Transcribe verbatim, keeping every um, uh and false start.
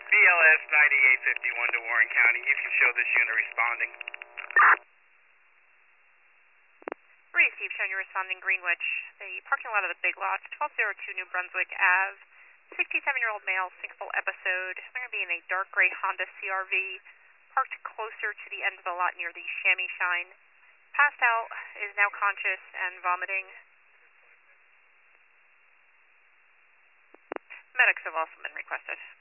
B L S ninety-eight fifty-one to Warren County. You can show this unit responding. Maria Steve, showing you responding Greenwich. The parking lot of the Big Lots, twelve oh two New Brunswick Avenue. sixty-seven-year-old male, syncopal episode. They're going to be in a dark gray Honda C R V, parked closer to the end of the lot near the Chamois Shine. Passed out, is now conscious and vomiting. Medics have also been requested.